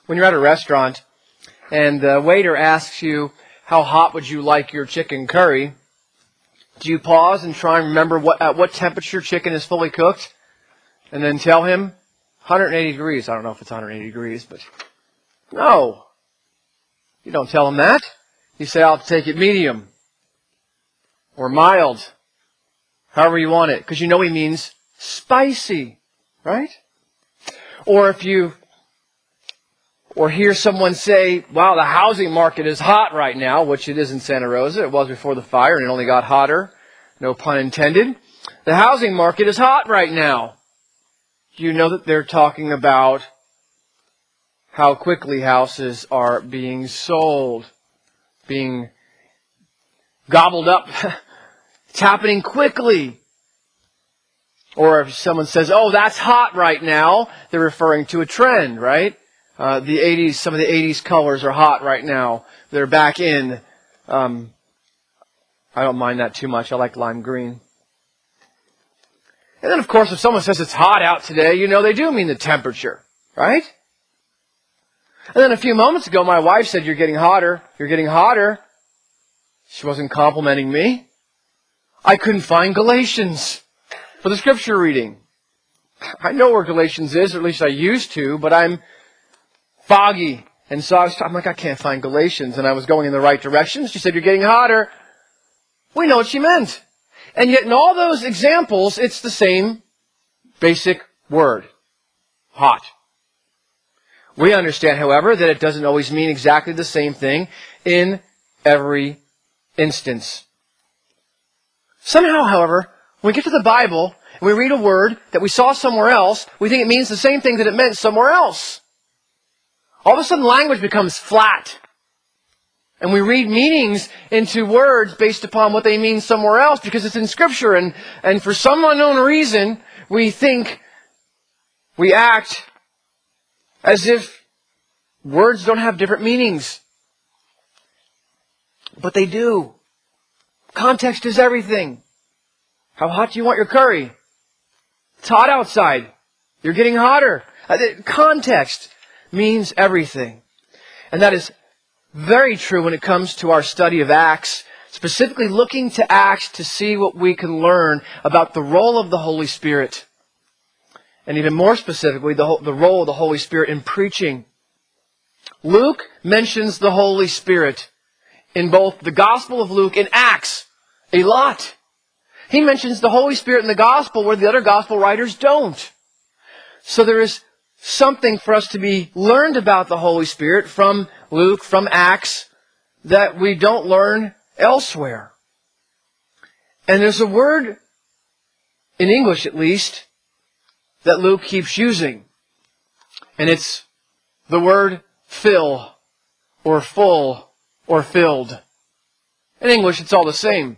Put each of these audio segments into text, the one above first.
When you're at a restaurant and the waiter asks you, how hot would you like your chicken curry? Do you pause and try and remember at what temperature chicken is fully cooked? And then tell him 180 degrees. I don't know if it's 180 degrees, but no. You don't tell him that. You say, I'll take it medium or mild, however you want it, because you know he means spicy, right? Or if you hear someone say, wow, the housing market is hot right now, which it is in Santa Rosa. It was before the fire, and it only got hotter. No pun intended. The housing market is hot right now. You know that they're talking about how quickly houses are being sold, being gobbled up. It's happening quickly. Or if someone says, oh, that's hot right now, they're referring to a trend, right? Some of the 80s colors are hot right now. They're back in. I don't mind that too much. I like lime green. And then, of course, if someone says it's hot out today, you know they do mean the temperature, right? And then a few moments ago, my wife said, you're getting hotter. You're getting hotter. She wasn't complimenting me. I couldn't find Galatians for the scripture reading. I know where Galatians is, or at least I used to, but I'm foggy. And so I'm like, I can't find Galatians. And I was going in the right direction. She said, you're getting hotter. We know what she meant. And yet in all those examples, it's the same basic word. Hot. We understand, however, that it doesn't always mean exactly the same thing in every instance. Somehow, however, when we get to the Bible and we read a word that we saw somewhere else, we think it means the same thing that it meant somewhere else. All of a sudden, language becomes flat. And we read meanings into words based upon what they mean somewhere else because it's in Scripture. And for some unknown reason, we act as if words don't have different meanings. But they do. Context is everything. How hot do you want your curry? It's hot outside. You're getting hotter. Context means everything. And that is very true when it comes to our study of Acts, specifically looking to Acts to see what we can learn about the role of the Holy Spirit. And even more specifically, the role of the Holy Spirit in preaching. Luke mentions the Holy Spirit in both the Gospel of Luke and Acts a lot. He mentions the Holy Spirit in the Gospel where the other Gospel writers don't. So there is something for us to be learned about the Holy Spirit from Luke, from Acts, that we don't learn elsewhere. And there's a word, in English at least, that Luke keeps using. And it's the word fill, or full, or filled. In English, it's all the same.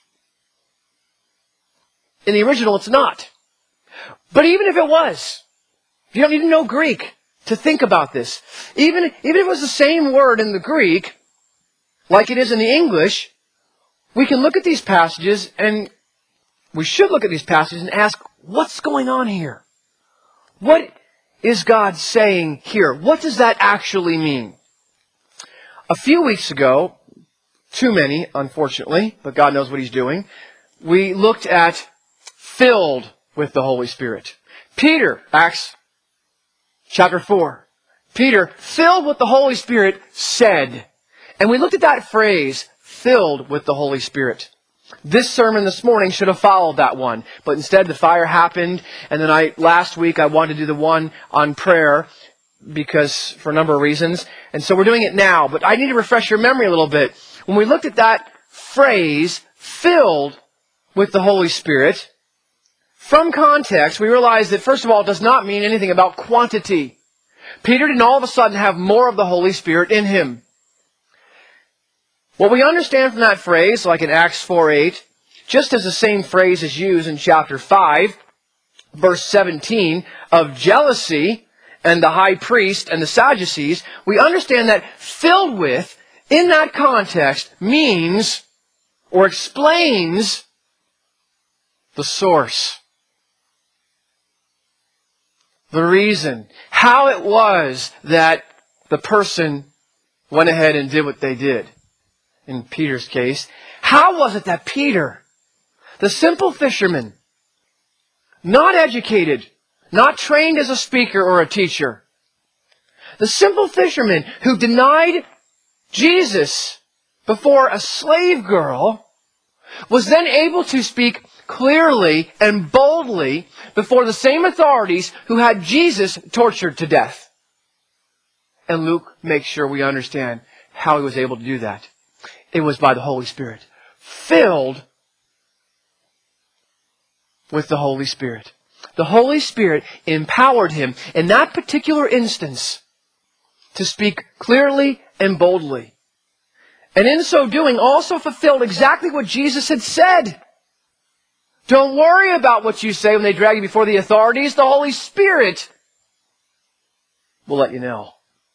In the original, it's not. But even if it was, you don't need to know Greek to think about this. Even if it was the same word in the Greek, like it is in the English, we can look at these passages, and we should look at these passages and ask, what's going on here? What is God saying here? What does that actually mean? A few weeks ago, too many, unfortunately, but God knows what He's doing, we looked at filled with the Holy Spirit. Peter, Acts chapter 4. Peter, filled with the Holy Spirit, said. And we looked at that phrase, filled with the Holy Spirit. This sermon this morning should have followed that one. But instead the fire happened. And then last week I wanted to do the one on prayer because for a number of reasons. And so we're doing it now. But I need to refresh your memory a little bit. When we looked at that phrase, filled with the Holy Spirit, from context, we realize that, first of all, it does not mean anything about quantity. Peter didn't all of a sudden have more of the Holy Spirit in him. What we understand from that phrase, like in Acts 4:8, just as the same phrase is used in chapter 5, verse 17, of jealousy and the high priest and the Sadducees, we understand that filled with, in that context, means or explains the source. The reason, how it was that the person went ahead and did what they did, in Peter's case, how was it that Peter, the simple fisherman, not educated, not trained as a speaker or a teacher, the simple fisherman who denied Jesus before a slave girl, was then able to speak clearly and boldly before the same authorities who had Jesus tortured to death? And Luke makes sure we understand how he was able to do that. It was by the Holy Spirit. Filled with the Holy Spirit. The Holy Spirit empowered him in that particular instance to speak clearly and boldly. And in so doing also fulfilled exactly what Jesus had said. Don't worry about what you say when they drag you before the authorities. The Holy Spirit will let you know.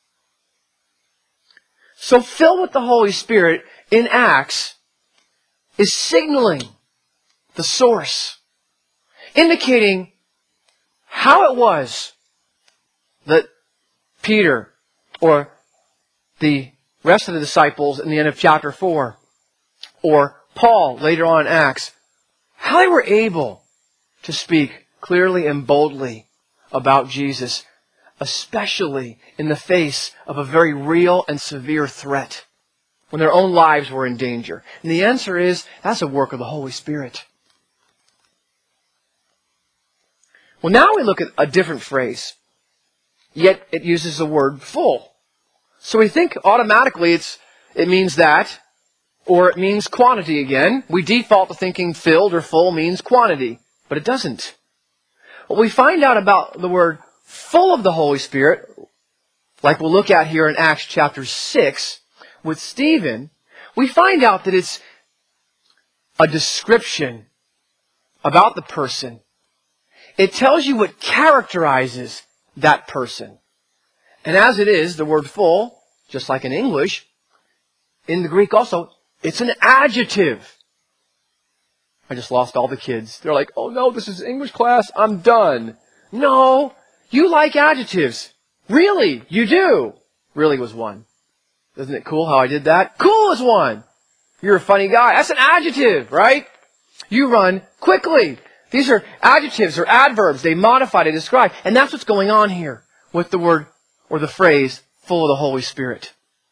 So filled with the Holy Spirit in Acts is signaling the source, indicating how it was that Peter or the rest of the disciples in the end of chapter 4, or Paul later on in Acts, how they were able to speak clearly and boldly about Jesus, especially in the face of a very real and severe threat, when their own lives were in danger. And the answer is, that's a work of the Holy Spirit. Well, now we look at a different phrase, yet it uses the word full. So we think automatically it means that, or it means quantity again. We default to thinking filled or full means quantity, but it doesn't. What we find out about the word full of the Holy Spirit, like we'll look at here in Acts chapter 6 with Stephen, we find out that it's a description about the person. It tells you what characterizes that person. And as it is, the word full, just like in English, in the Greek also, it's an adjective. I just lost all the kids. They're like, oh no, this is English class, I'm done. No, you like adjectives. Really, you do. Really was one. Isn't it cool how I did that? Cool is one. You're a funny guy. That's an adjective, right? You run quickly. These are adjectives or adverbs. They modify, they describe. And that's what's going on here with the word or the phrase, full of the Holy Spirit.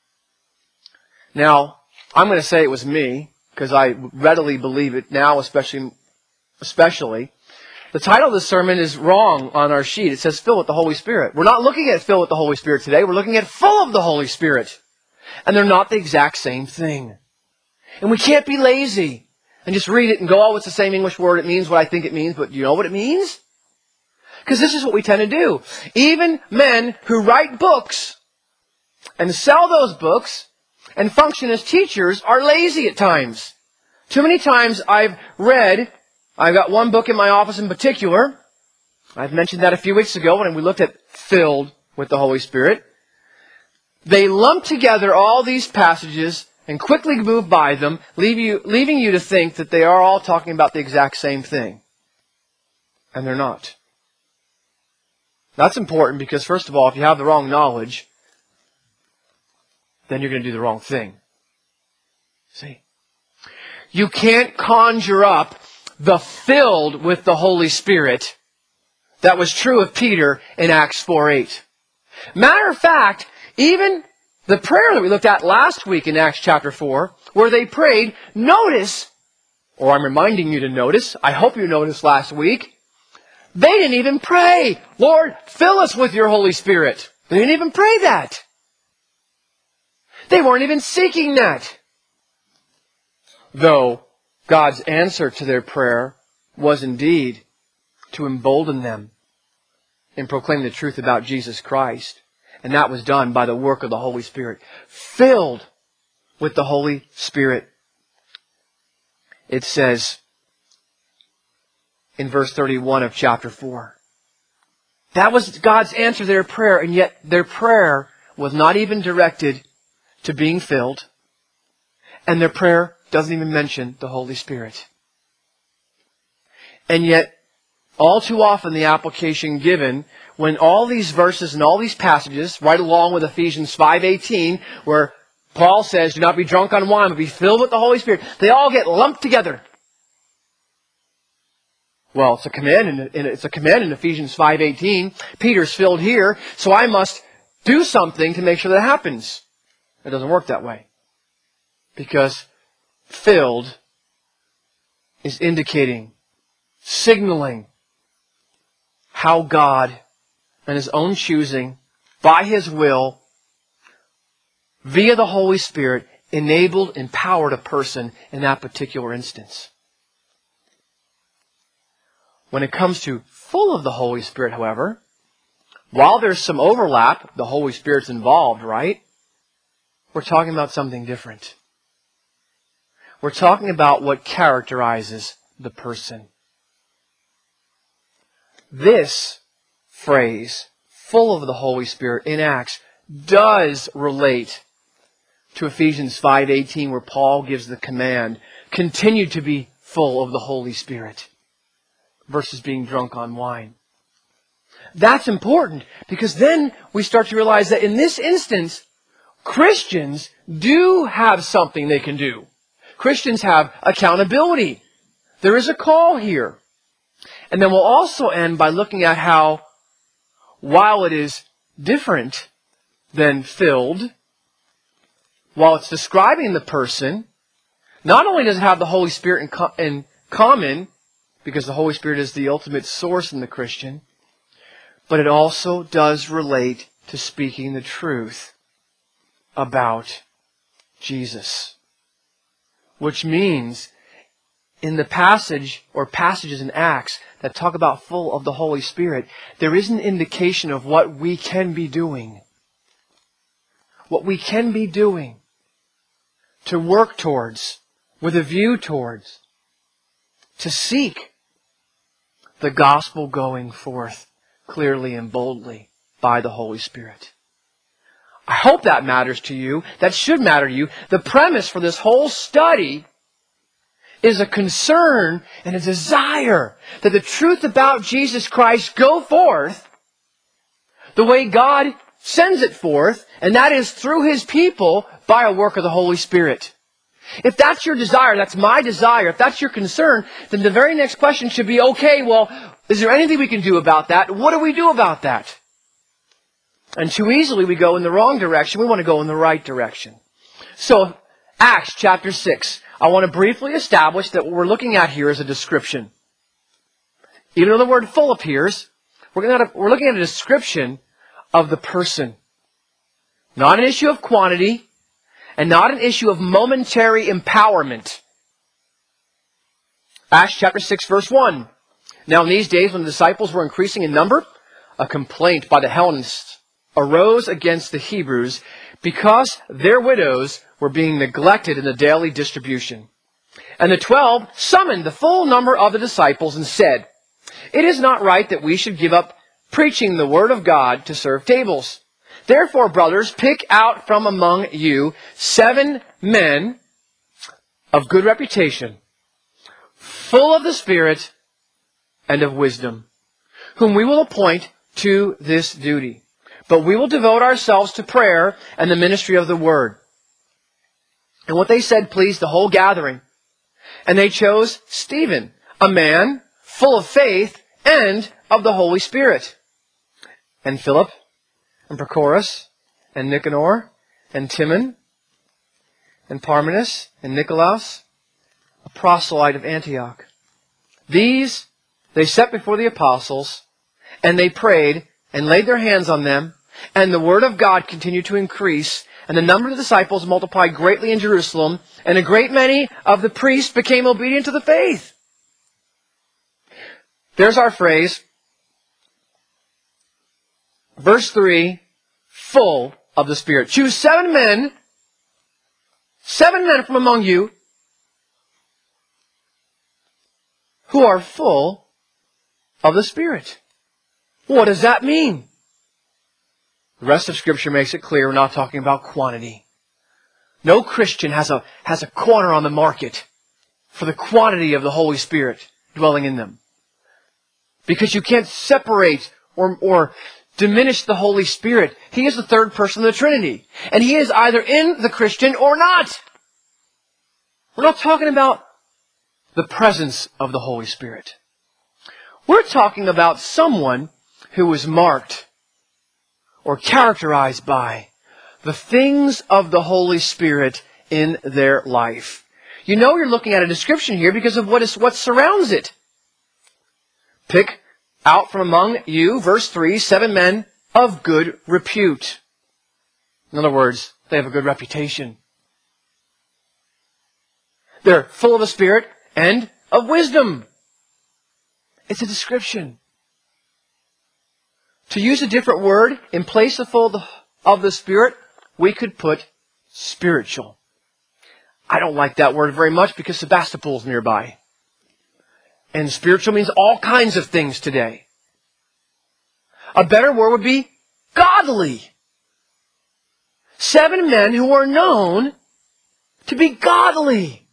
Now, I'm going to say it was me, because I readily believe it now, especially. The title of the sermon is wrong on our sheet. It says fill with the Holy Spirit. We're not looking at fill with the Holy Spirit today. We're looking at full of the Holy Spirit. And they're not the exact same thing. And we can't be lazy and just read it and go, oh, it's the same English word. It means what I think it means. But do you know what it means? Because this is what we tend to do. Even men who write books and sell those books and function as teachers are lazy at times. Too many times I've got one book in my office in particular. I've mentioned that a few weeks ago when we looked at filled with the Holy Spirit. They lump together all these passages and quickly move by them, leaving you to think that they are all talking about the exact same thing. And they're not. That's important because, first of all, if you have the wrong knowledge, then you're going to do the wrong thing. See? You can't conjure up the filled with the Holy Spirit that was true of Peter in Acts 4:8. Matter of fact, even the prayer that we looked at last week in Acts chapter 4, where they prayed, notice, or I'm reminding you to notice, I hope you noticed last week, they didn't even pray, Lord, fill us with your Holy Spirit. They didn't even pray that. They weren't even seeking that. Though God's answer to their prayer was indeed to embolden them and proclaim the truth about Jesus Christ. And that was done by the work of the Holy Spirit. Filled with the Holy Spirit. It says in verse 31 of chapter 4. That was God's answer to their prayer, and yet their prayer was not even directed to being filled. And their prayer doesn't even mention the Holy Spirit. And yet, all too often the application given when all these verses and all these passages, right along with Ephesians 5:18, where Paul says, do not be drunk on wine, but be filled with the Holy Spirit, they all get lumped together. Well, it's a command in Ephesians 5:18. Peter's filled here, so I must do something to make sure that happens. It doesn't work that way. Because filled is indicating, signaling how God, and His own choosing, by His will, via the Holy Spirit, enabled, empowered a person in that particular instance. When it comes to full of the Holy Spirit, however, while there's some overlap, the Holy Spirit's involved, right? We're talking about something different. We're talking about what characterizes the person. This phrase, full of the Holy Spirit, in Acts, does relate to Ephesians 5:18, where Paul gives the command, continue to be full of the Holy Spirit, versus being drunk on wine. That's important, because then we start to realize that in this instance, Christians do have something they can do. Christians have accountability. There is a call here. And then we'll also end by looking at how, while it is different than filled, while it's describing the person, not only does it have the Holy Spirit in common, because the Holy Spirit is the ultimate source in the Christian, but it also does relate to speaking the truth about Jesus. Which means, in the passage or passages in Acts that talk about full of the Holy Spirit, there is an indication of what we can be doing. What we can be doing to work towards, with a view towards, to seek the gospel going forth clearly and boldly by the Holy Spirit. I hope that matters to you. That should matter to you. The premise for this whole study is a concern and a desire that the truth about Jesus Christ go forth the way God sends it forth, and that is through His people by a work of the Holy Spirit. If that's your desire, that's my desire, if that's your concern, then the very next question should be, okay, well, is there anything we can do about that? What do we do about that? And too easily we go in the wrong direction. We want to go in the right direction. So, Acts chapter 6. I want to briefly establish that what we're looking at here is a description. Even though the word full appears, we're looking at a description of the person. Not an issue of quantity, and not an issue of momentary empowerment. Acts chapter 6, verse 1. Now in these days, when the disciples were increasing in number, a complaint by the Hellenists arose against the Hebrews because their widows were being neglected in the daily distribution. And the 12 summoned the full number of the disciples and said, it is not right that we should give up preaching the word of God to serve tables. Therefore, brothers, pick out from among you 7 men of good reputation, full of the Spirit and of wisdom, whom we will appoint to this duty. But we will devote ourselves to prayer and the ministry of the word. And what they said pleased the whole gathering. And they chose Stephen, a man full of faith and of the Holy Spirit, and Philip, and Prochorus, and Nicanor, and Timon, and Parmenas, and Nicolaus, a proselyte of Antioch. These they set before the apostles, and they prayed, and laid their hands on them, and the word of God continued to increase, and the number of the disciples multiplied greatly in Jerusalem, and a great many of the priests became obedient to the faith. There's our phrase. Verse 3, full of the Spirit. Choose 7 men from among you who are full of the Spirit. What does that mean? The rest of Scripture makes it clear we're not talking about quantity. No Christian has a corner on the market for the quantity of the Holy Spirit dwelling in them. Because you can't separate or diminish the Holy Spirit. He is the third person of the Trinity. And He is either in the Christian or not. We're not talking about the presence of the Holy Spirit. We're talking about someone who is marked or characterized by the things of the Holy Spirit in their life. You know you're looking at a description here because of what surrounds it. Pick out from among you, verse 3, 7 men of good repute. In other words, they have a good reputation. They're full of the Spirit and of wisdom. It's a description. To use a different word, in place of full of the Spirit, we could put spiritual. I don't like that word very much because Sebastopol's nearby. And spiritual means all kinds of things today. A better word would be godly. 7 men who are known to be godly.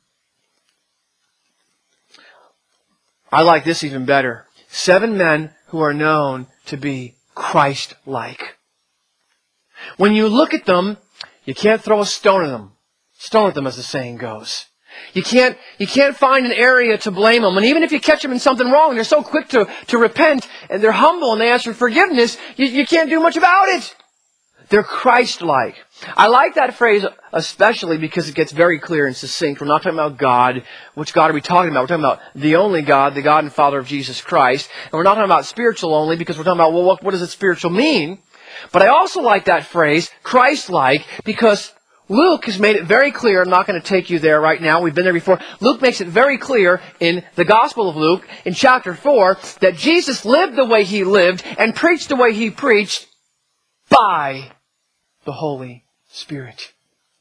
I like this even better. 7 men who are known to be Christ-like. When you look at them, you can't throw a stone at them. Stone at them, as the saying goes. You can't find an area to blame them. And even if you catch them in something wrong, they're so quick to repent, and they're humble, and they ask for forgiveness, you can't do much about it. They're Christ-like. I like that phrase especially because it gets very clear and succinct. We're not talking about God. Which God are we talking about? We're talking about the only God, the God and Father of Jesus Christ. And we're not talking about spiritual only because we're talking about, well, what does it spiritual mean? But I also like that phrase, Christ-like, because Luke has made it very clear. I'm not going to take you there right now. We've been there before. Luke makes it very clear in the Gospel of Luke, in chapter 4, that Jesus lived the way He lived and preached the way He preached by the Holy Spirit.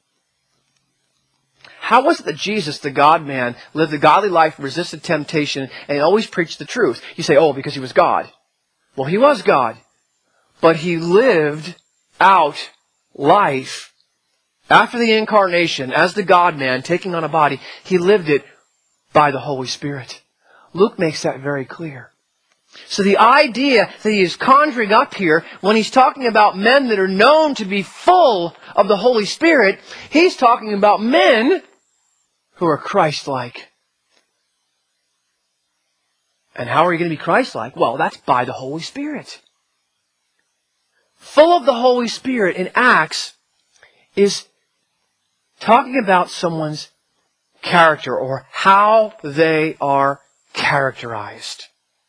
How was it that Jesus, the God-man, lived a godly life, resisted temptation, and always preached the truth? You say, oh, because He was God. Well, He was God. But He lived out life after the incarnation, as the God-man, taking on a body. He lived it by the Holy Spirit. Luke makes that very clear. So the idea that he is conjuring up here, when he's talking about men that are known to be full of the Holy Spirit, he's talking about men who are Christ-like. And how are you going to be Christ-like? Well, that's by the Holy Spirit. Full of the Holy Spirit in Acts is talking about someone's character or how they are characterized.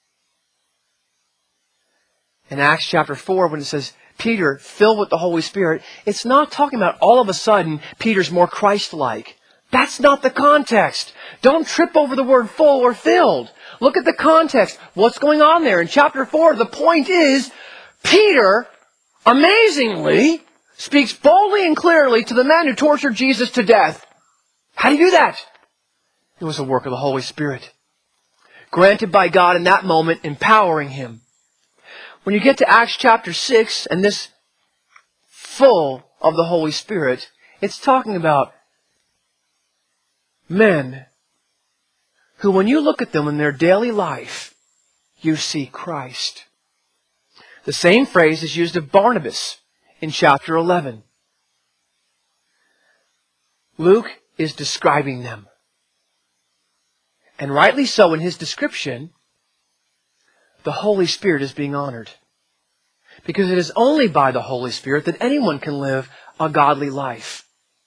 In Acts chapter 4, when it says, Peter, filled with the Holy Spirit, it's not talking about all of a sudden Peter's more Christ-like. That's not the context. Don't trip over the word full or filled. Look at the context. What's going on there? In chapter 4, the point is, Peter, amazingly, speaks boldly and clearly to the men who tortured Jesus to death. How do you do that? It was the work of the Holy Spirit, granted by God in that moment, empowering him. When you get to Acts chapter 6, and this full of the Holy Spirit, it's talking about men who, when you look at them in their daily life, you see Christ. The same phrase is used of Barnabas in chapter 11. Luke is describing them. And rightly so in his description, the Holy Spirit is being honored. Because it is only by the Holy Spirit that anyone can live a godly life.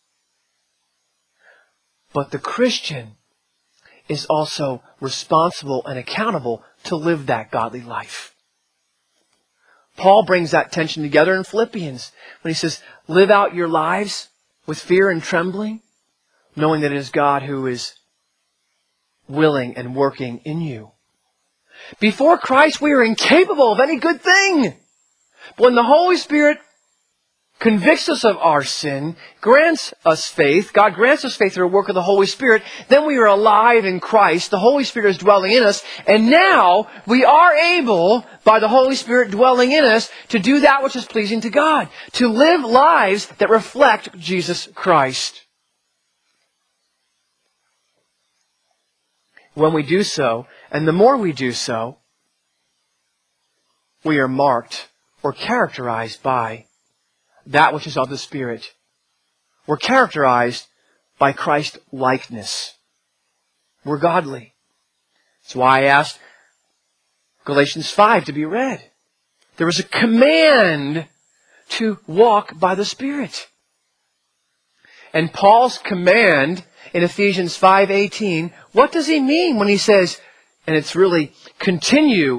But the Christian is also responsible and accountable to live that godly life. Paul brings that tension together in Philippians when he says, live out your lives with fear and trembling, knowing that it is God who is willing and working in you. Before Christ, we are incapable of any good thing. But when the Holy Spirit convicts us of our sin, grants us faith, God grants us faith through the work of the Holy Spirit, then we are alive in Christ. The Holy Spirit is dwelling in us. And now we are able, by the Holy Spirit dwelling in us, to do that which is pleasing to God. To live lives that reflect Jesus Christ. When we do so, and the more we do so, we are marked or characterized by that which is of the Spirit. We're characterized by Christ-likeness. We're godly. That's why I asked Galatians 5 to be read. There was a command to walk by the Spirit. And Paul's command in Ephesians 5:18, what does he mean when he says, and it's really continue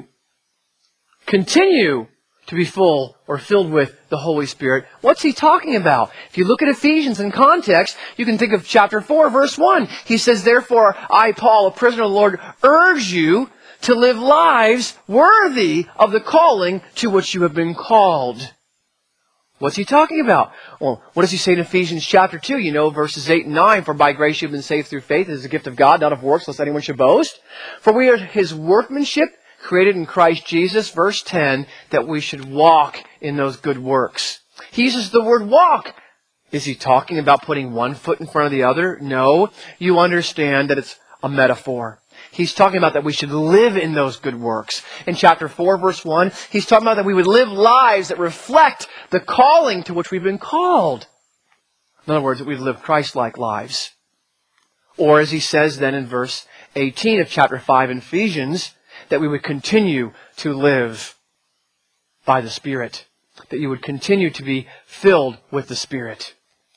to be full or filled with the Holy Spirit? What's he talking about? If you look at Ephesians in context, you can think of chapter 4, verse 1. He says, therefore, I, Paul, a prisoner of the Lord, urge you to live lives worthy of the calling to which you have been called. What's he talking about? Well, what does he say in Ephesians chapter 2? You know, verses 8 and 9. For by grace you have been saved through faith. It is a gift of God, not of works, lest anyone should boast. For we are His workmanship, created in Christ Jesus, verse 10, that we should walk in those good works. He uses the word walk. Is he talking about putting one foot in front of the other? No. You understand that it's a metaphor. He's talking about that we should live in those good works. In chapter 4, verse 1, he's talking about that we would live lives that reflect the calling to which we've been called. In other words, that we'd live Christ-like lives. Or as he says then in verse 18 of chapter 5 in Ephesians, that we would continue to live by the Spirit. That you would continue to be filled with the Spirit.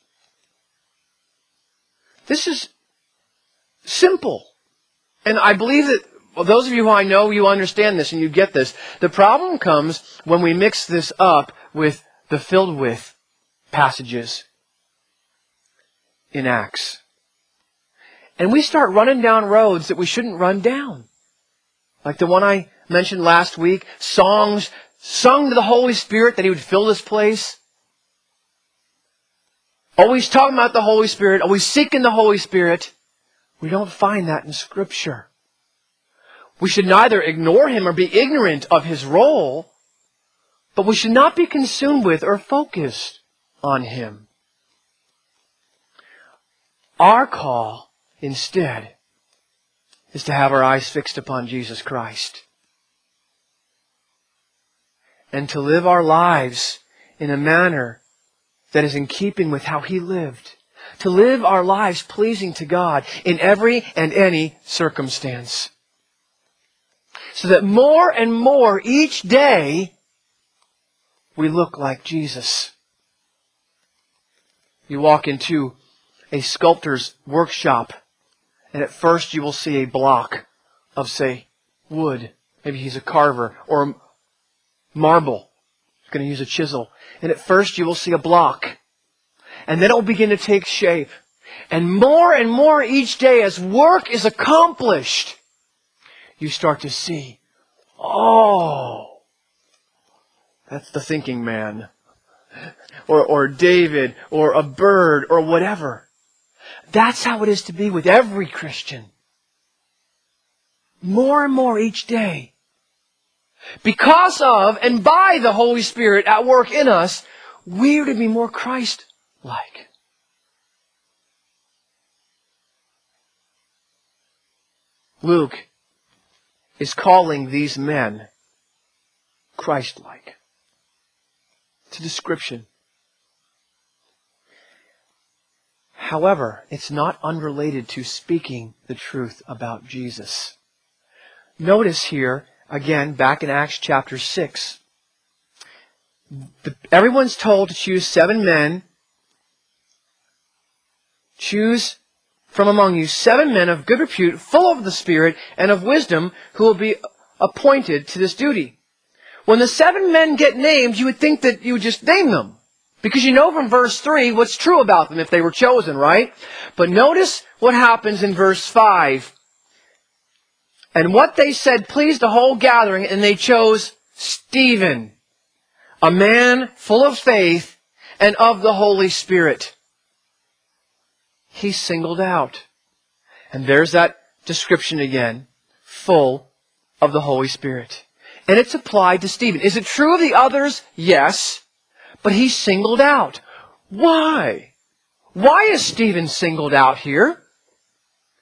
This is simple. And I believe that those of you who I know, you understand this and you get this. The problem comes when we mix this up with the filled with passages in Acts. And we start running down roads that we shouldn't run down. Like the one I mentioned last week, songs sung to the Holy Spirit that He would fill this place. Always talking about the Holy Spirit, always seeking the Holy Spirit. We don't find that in Scripture. We should neither ignore Him or be ignorant of His role, but we should not be consumed with or focused on Him. Our call, instead, is to have our eyes fixed upon Jesus Christ. And to live our lives in a manner that is in keeping with how He lived. To live our lives pleasing to God in every and any circumstance. So that more and more each day we look like Jesus. You walk into a sculptor's workshop and at first you will see a block of, say, wood. Maybe he's a carver or marble. He's going to use a chisel. And at first you will see a block. And then it will begin to take shape. And more each day as work is accomplished, you start to see, oh, that's the thinking man. Or David, or a bird, or whatever. That's how it is to be with every Christian. More and more each day. Because of and by the Holy Spirit at work in us, we are to be more Christ-like. Luke is calling these men Christ-like. It's a description. However, it's not unrelated to speaking the truth about Jesus. Notice here, again, back in Acts chapter 6, everyone's told to choose 7 men. Choose from among you 7 men of good repute, full of the Spirit and of wisdom, who will be appointed to this duty. When the 7 men get named, you would think that you would just name them. Because you know from verse 3 what's true about them if they were chosen, right? But notice what happens in verse 5. And what they said pleased the whole gathering, and they chose Stephen, a man full of faith and of the Holy Spirit. He's singled out. And there's that description again, full of the Holy Spirit. And it's applied to Stephen. Is it true of the others? Yes. But he's singled out. Why? Why is Stephen singled out here?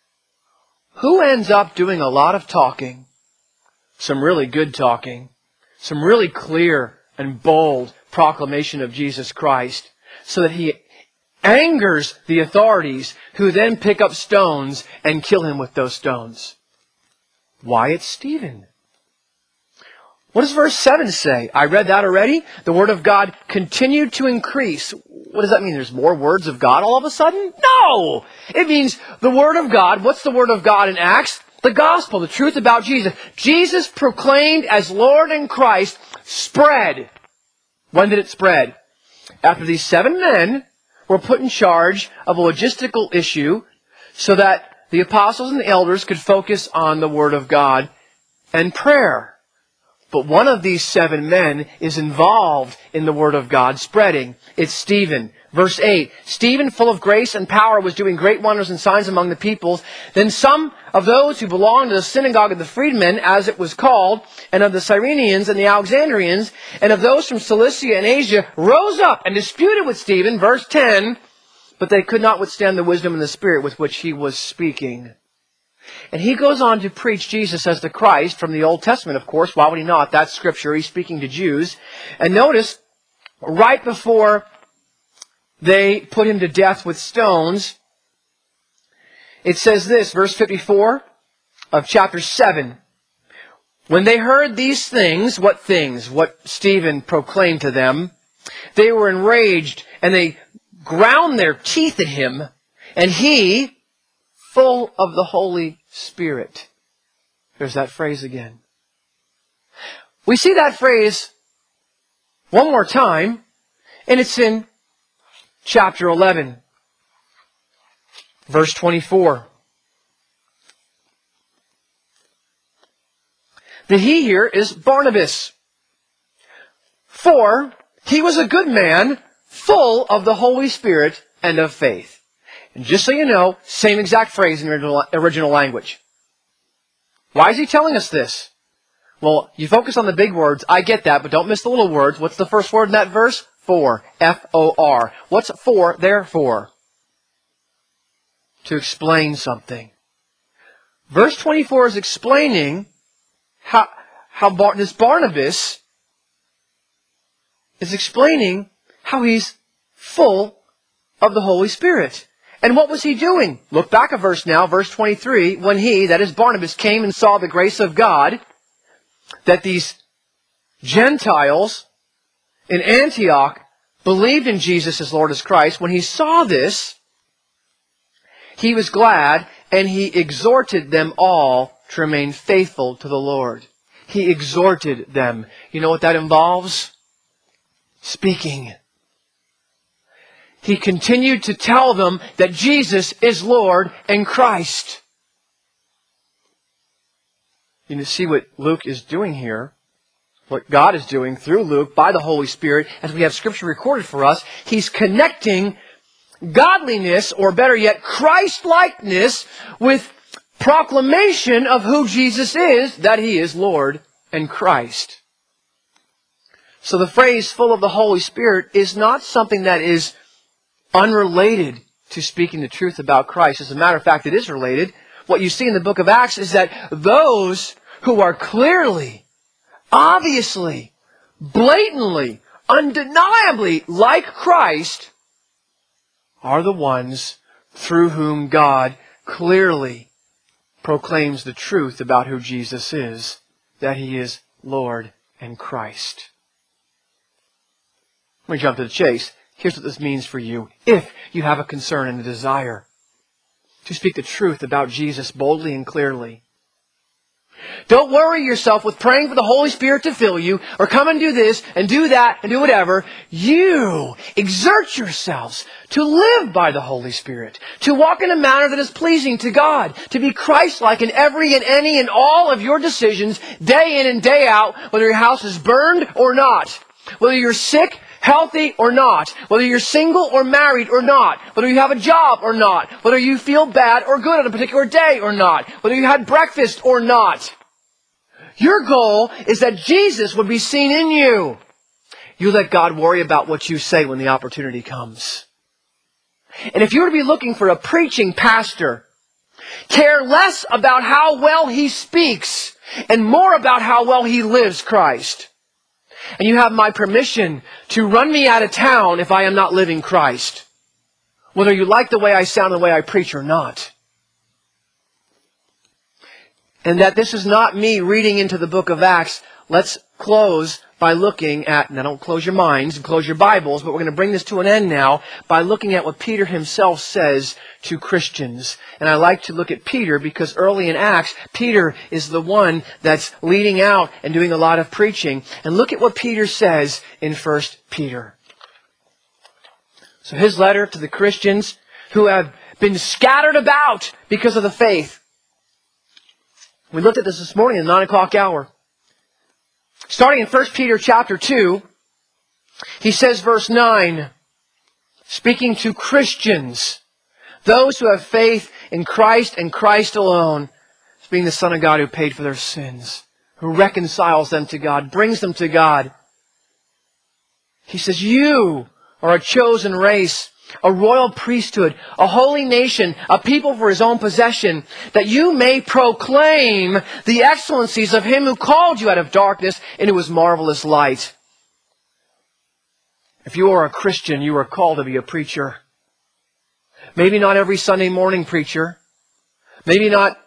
Who ends up doing a lot of talking? Some really good talking. some really clear and bold proclamation of Jesus Christ so that he angers the authorities who then pick up stones and kill him with those stones. Why it's Stephen? What does verse 7 say? I read that already. The Word of God continued to increase. What does that mean? There's more words of God all of a sudden? No! It means the Word of God. What's the Word of God in Acts? The gospel, the truth about Jesus. Jesus proclaimed as Lord and Christ spread. When did it spread? After these 7 men were put in charge of a logistical issue so that the apostles and the elders could focus on the Word of God and prayer. But one of these 7 men is involved in the Word of God spreading. It's Stephen. Verse 8, Stephen, full of grace and power, was doing great wonders and signs among the peoples. Then some of those who belonged to the synagogue of the freedmen, as it was called, and of the Cyrenians and the Alexandrians, and of those from Cilicia and Asia, rose up and disputed with Stephen. Verse 10, but they could not withstand the wisdom and the spirit with which he was speaking. And he goes on to preach Jesus as the Christ from the Old Testament, of course. Why would he not? That's Scripture. He's speaking to Jews. And notice, right before they put him to death with stones, it says this, verse 54 of chapter 7. When they heard these things? What Stephen proclaimed to them, they were enraged, and they ground their teeth at him, and he, full of the Holy Spirit. There's that phrase again. We see that phrase one more time, and it's in chapter 11, verse 24. The he here is Barnabas. For he was a good man, full of the Holy Spirit and of faith. And just so you know, same exact phrase in the original language. Why is he telling us this? Well, you focus on the big words. I get that, but don't miss the little words. What's the first word in that verse? For. F-O-R. What's for there for? To explain something. Verse 24 is explaining how this Barnabas is explaining how he's full of the Holy Spirit. And what was he doing? Look back a verse now, verse 23. When he, that is Barnabas, came and saw the grace of God, that these Gentiles in Antioch believed in Jesus as Lord as Christ. When he saw this, he was glad, and he exhorted them all to remain faithful to the Lord. He exhorted them. You know what that involves? Speaking. He continued to tell them that Jesus is Lord and Christ. You see what Luke is doing here, what God is doing through Luke by the Holy Spirit, as we have Scripture recorded for us. He's connecting godliness, or better yet, Christ-likeness, with proclamation of who Jesus is, that He is Lord and Christ. So the phrase, full of the Holy Spirit, is not something that is unrelated to speaking the truth about Christ. As a matter of fact, it is related. What you see in the book of Acts is that those who are clearly, obviously, blatantly, undeniably like Christ are the ones through whom God clearly proclaims the truth about who Jesus is, that He is Lord and Christ. Let me jump to the chase. Here's what this means for you, if you have a concern and a desire to speak the truth about Jesus boldly and clearly. Don't worry yourself with praying for the Holy Spirit to fill you, or come and do this and do that and do whatever. You exert yourselves to live by the Holy Spirit, to walk in a manner that is pleasing to God, to be Christ-like in every and any and all of your decisions, day in and day out, whether your house is burned or not, whether you're sick, healthy or not, whether you're single or married or not, whether you have a job or not, whether you feel bad or good on a particular day or not, whether you had breakfast or not. Your goal is that Jesus would be seen in you. You let God worry about what you say when the opportunity comes. And if you were to be looking for a preaching pastor, care less about how well he speaks and more about how well he lives Christ. And you have my permission to run me out of town if I am not living Christ. Whether you like the way I sound and the way I preach or not. And that this is not me reading into the book of Acts. Let's close by looking at, now don't close your minds and close your Bibles, but we're going to bring this to an end now by looking at what Peter himself says to Christians. And I like to look at Peter because early in Acts, Peter is the one that's leading out and doing a lot of preaching. And look at what Peter says in 1 Peter. So his letter to the Christians who have been scattered about because of the faith. We looked at this morning at the 9 o'clock hour. Starting in 1 Peter chapter 2, he says verse 9, speaking to Christians, those who have faith in Christ and Christ alone, being the Son of God who paid for their sins, who reconciles them to God, brings them to God. He says, you are a chosen race, a royal priesthood, a holy nation, a people for His own possession, that you may proclaim the excellencies of Him who called you out of darkness into His marvelous light. If you are a Christian, you are called to be a preacher. Maybe not every Sunday morning preacher. Maybe not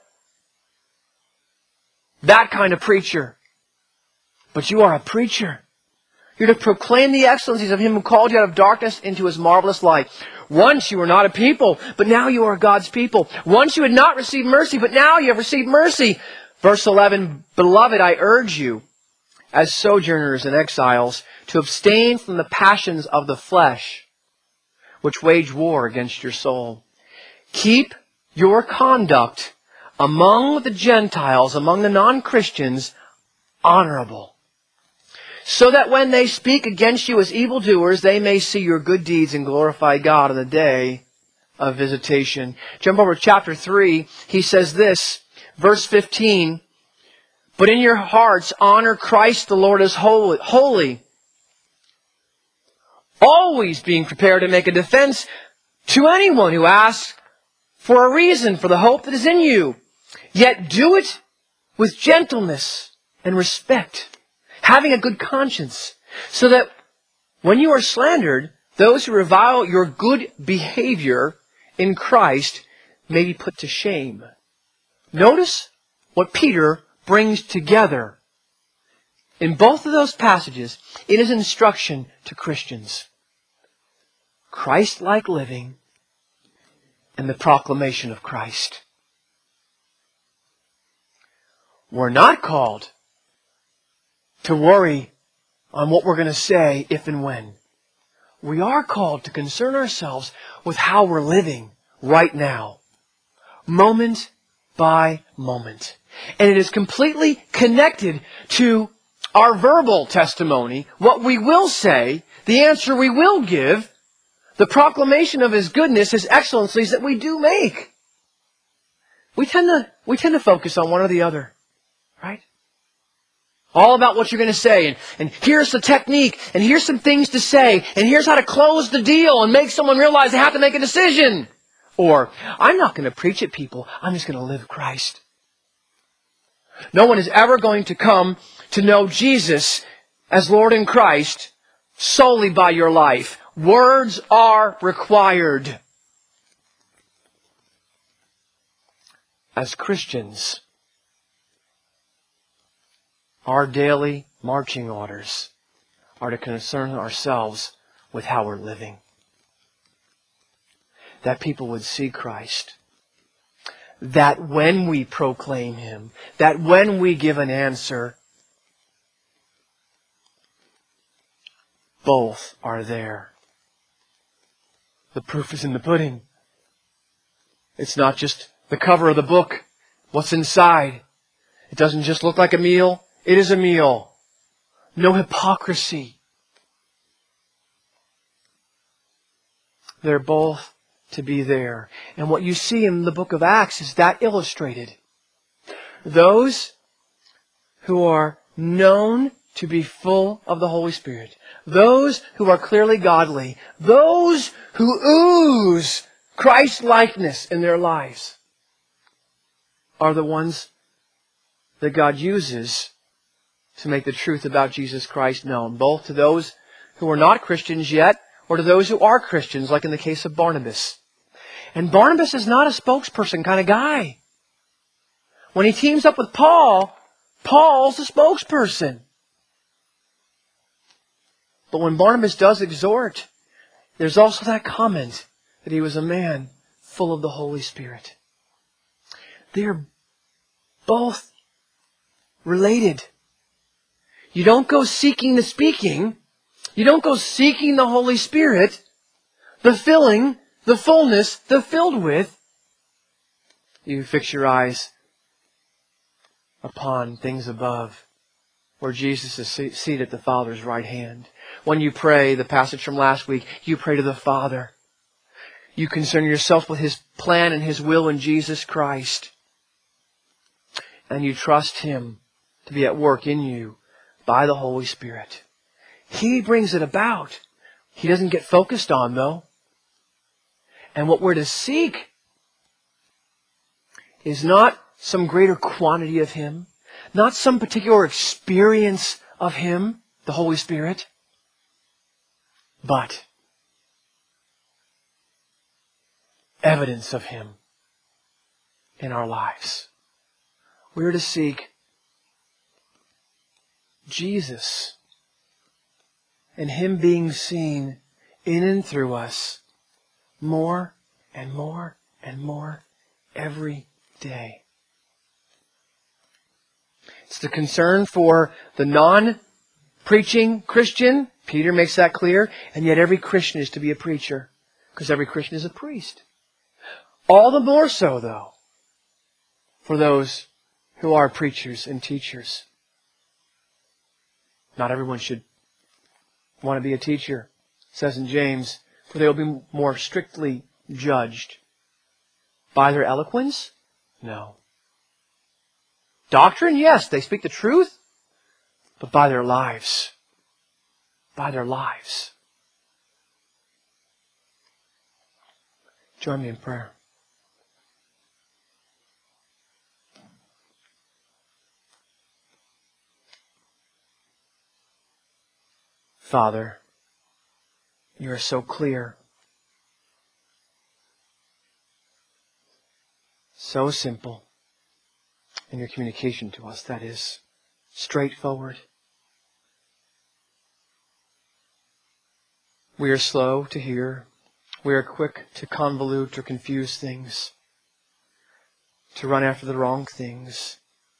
that kind of preacher. But you are a preacher. You're to proclaim the excellencies of Him who called you out of darkness into His marvelous light. Once you were not a people, but now you are God's people. Once you had not received mercy, but now you have received mercy. Verse 11, Beloved, I urge you, as sojourners and exiles, to abstain from the passions of the flesh, which wage war against your soul. Keep your conduct among the Gentiles, among the non-Christians, honorable, so that when they speak against you as evildoers, they may see your good deeds and glorify God on the day of visitation. Jump over to chapter 3. He says this, verse 15, But in your hearts honor Christ the Lord as holy, always being prepared to make a defense to anyone who asks for a reason for the hope that is in you. Yet do it with gentleness and respect, having a good conscience, so that when you are slandered, those who revile your good behavior in Christ may be put to shame. Notice what Peter brings together. In both of those passages, it is instruction to Christians. Christ-like living and the proclamation of Christ. We're not called to worry on what we're going to say if and when. We are called to concern ourselves with how we're living right now, moment by moment. And it is completely connected to our verbal testimony, what we will say, the answer we will give, the proclamation of His goodness, His excellencies that we do make. We tend to focus on one or the other, right? All about what you're going to say, and here's the technique, and here's some things to say, and here's how to close the deal and make someone realize they have to make a decision. Or, I'm not going to preach at people, I'm just going to live Christ. No one is ever going to come to know Jesus as Lord and Christ solely by your life. Words are required. As Christians, our daily marching orders are to concern ourselves with how we're living. That people would see Christ. That when we proclaim Him, that when we give an answer, both are there. The proof is in the pudding. It's not just the cover of the book, what's inside. It doesn't just look like a meal. It is a meal. No hypocrisy. They're both to be there. And what you see in the book of Acts is that illustrated. Those who are known to be full of the Holy Spirit, those who are clearly godly, those who ooze Christ-likeness in their lives, are the ones that God uses to make the truth about Jesus Christ known, both to those who are not Christians yet or to those who are Christians, like in the case of Barnabas. And Barnabas is not a spokesperson kind of guy. When he teams up with Paul, Paul's the spokesperson. But when Barnabas does exhort, there's also that comment that he was a man full of the Holy Spirit. They're both related. You don't go seeking the speaking. You don't go seeking the Holy Spirit, the filling, the fullness, the filled with. You fix your eyes upon things above, where Jesus is seated at the Father's right hand. When you pray, the passage from last week, you pray to the Father. You concern yourself with His plan and His will in Jesus Christ. And you trust Him to be at work in you by the Holy Spirit. He brings it about. He doesn't get focused on, though. And what we're to seek is not some greater quantity of Him, not some particular experience of Him, the Holy Spirit, but evidence of Him in our lives. We're to seek Jesus and Him being seen in and through us more and more and more every day. It's the concern for the non-preaching Christian. Peter makes that clear. And yet every Christian is to be a preacher, because every Christian is a priest. All the more so, though, for those who are preachers and teachers. Not everyone should want to be a teacher, it says in James, for they will be more strictly judged. By their eloquence? No. Doctrine? Yes, they speak the truth, but by their lives. By their lives. Join me in prayer. Father, You are so clear, so simple in Your communication to us. That is straightforward. We are slow to hear. We are quick to convolute or confuse things, to run after the wrong things,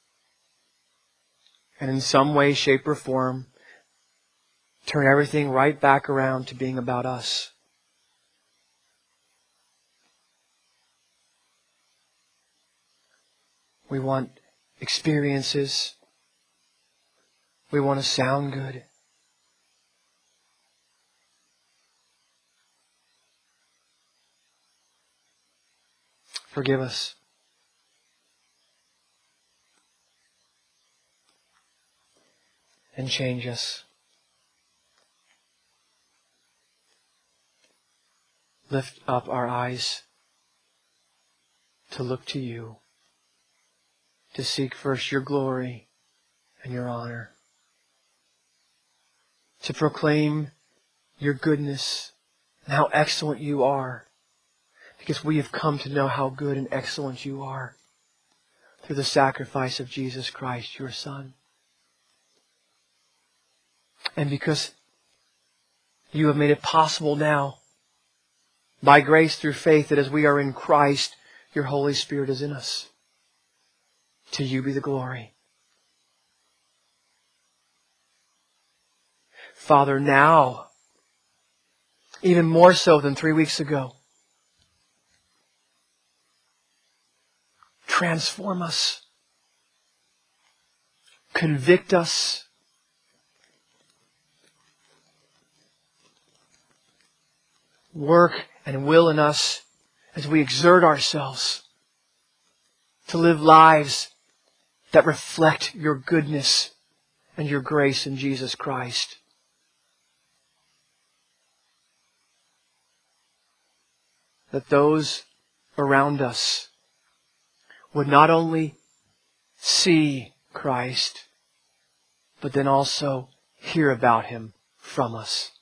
and in some way, shape, or form, turn everything right back around to being about us. We want experiences. We want to sound good. Forgive us. And change us. Lift up our eyes to look to You, to seek first Your glory and Your honor, to proclaim Your goodness and how excellent You are, because we have come to know how good and excellent You are through the sacrifice of Jesus Christ, Your Son. And because You have made it possible now, by grace through faith, that as we are in Christ, Your Holy Spirit is in us. To You be the glory. Father, now, even more so than 3 weeks ago, transform us. Convict us. Work and will in us as we exert ourselves to live lives that reflect Your goodness and Your grace in Jesus Christ. That those around us would not only see Christ, but then also hear about Him from us.